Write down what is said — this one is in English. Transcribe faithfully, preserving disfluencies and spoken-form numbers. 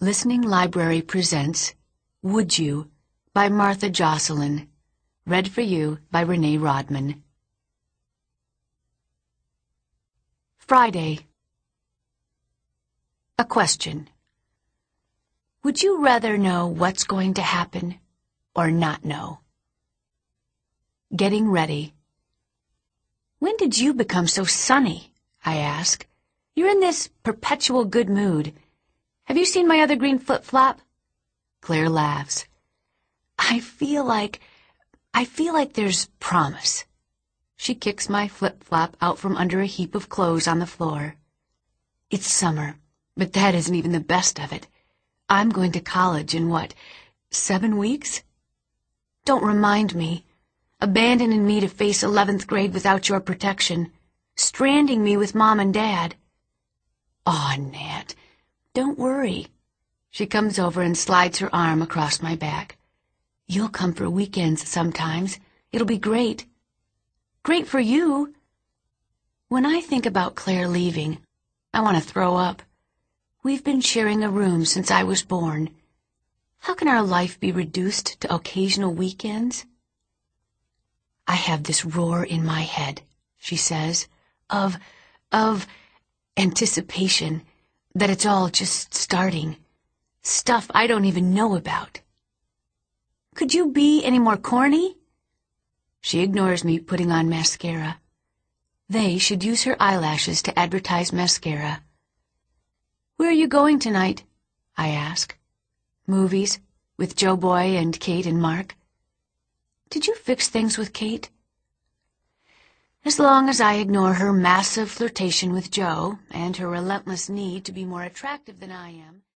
Listening Library presents Would You by Martha Jocelyn. Read for you by Renee Rodman. Friday. A question. Would you rather know what's going to happen or not know? Getting ready. When did you become so sunny? I ask. You're in this perpetual good mood. Have you seen my other green flip-flop? Claire laughs. I feel like, I feel like there's promise. She kicks my flip-flop out from under a heap of clothes on the floor. It's summer, but that isn't even the best of it. I'm going to college in what, seven weeks? Don't remind me. Abandoning me to face eleventh grade without your protection. Stranding me with Mom and Dad. Aw, Nat, don't worry. She comes over and slides her arm across my back. You'll come for weekends sometimes. It'll be great. Great for you. When I think about Claire leaving, I want to throw up. We've been sharing a room since I was born. How can our life be reduced to occasional weekends? I have this roar in my head, she says, of, of anticipation, that it's all just starting. Stuff I don't even know about. Could you be any more corny? She ignores me putting on mascara. They should use her eyelashes to advertise mascara. Where are you going tonight? I ask. Movies, with Joe Boy and Kate and Mark. Did you fix things with Kate? As long as I ignore her massive flirtation with Joe and her relentless need to be more attractive than I am,